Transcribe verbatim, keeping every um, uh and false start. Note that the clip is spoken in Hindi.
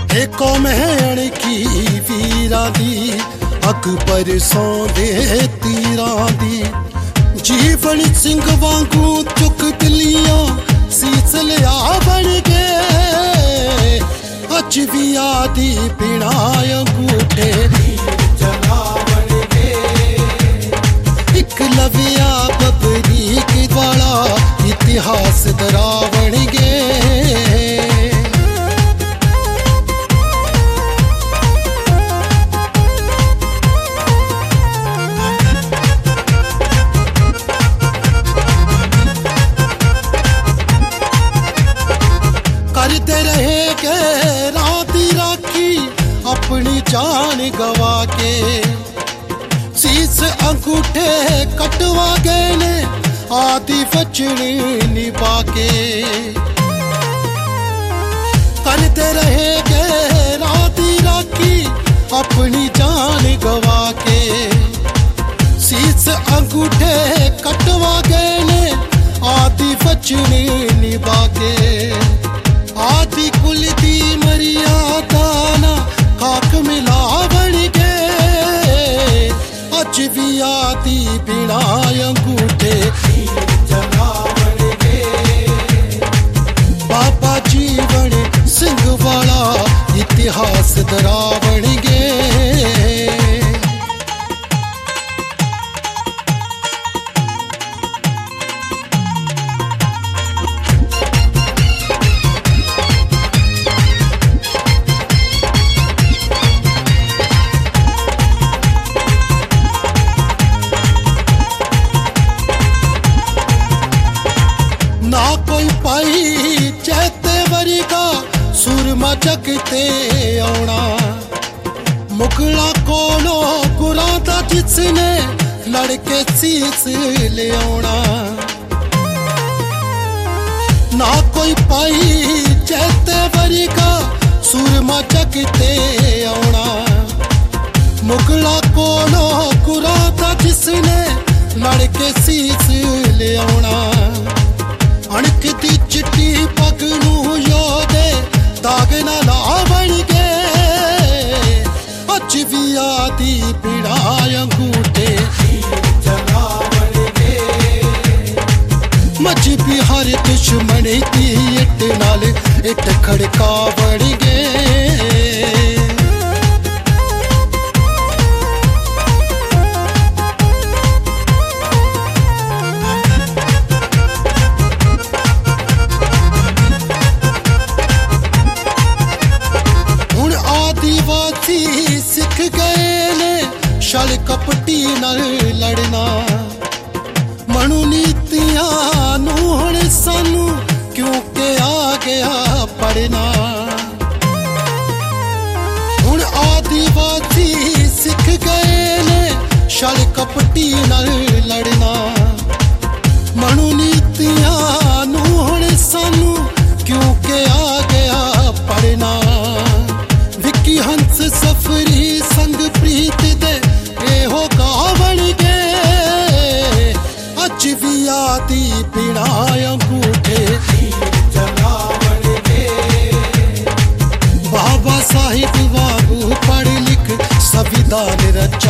एको महण की वीरा दी अकबर सौंदे तीरां दी जीवन सिंह वांगू चुक दिलियां सीस लिया बन गए अज भी आदि बिना अंगूठे जला बन गए एक लविया बबरीक वाला इतिहास दरा बन गए अपनी जान गवा के शीस अंगूठे कटवा गए ने आदि बचनी निभा के करते रहे गए राती राखी अपनी जान गवा के शीस अंगूठे कटवा गए ने आदि बचनी निभा के आदि कुल दी मर्यादा ना खाक मिला बन गए अज भी आदि बिना अंगूठे जला बन गए बाबा जीवन सिंह वाला इतिहास दरा बन गए ना कोई पाई चैते वरी का सुरमा जगते आना मुगला कोलो गुरादा जिसने लड़के शीस ले आना ना कोई पाई चैते वरी का सुरमा जगते आना मुगला कोलो गुरादा जिसने लड़के शीस ले आना अणक दी चिट्टी पग नू योदे दाग ना ला बन गए अज भी आदि बिना अंगूठे जला बन गए मजहबी हर दुश्मन दी इट नाल इट खड़का बन गए सिख गए ने छल कपटी नाल लड़ना मनु नीतियां नू हुण सानू क्योंकि आ गया पढ़ना हुण आदिवासी सिख गए ने छल कपटी नाल लड़ना मनु नीतियां नू हुण सानू क्योंकि आ गया पढ़ना विकी हंस सफरी संग प्रीत दे एहो गा बन गए अज भी आदि बिना अंगूठे जला बन गए बाबा साहिब वांगू पढ़ लिख संविधान रचा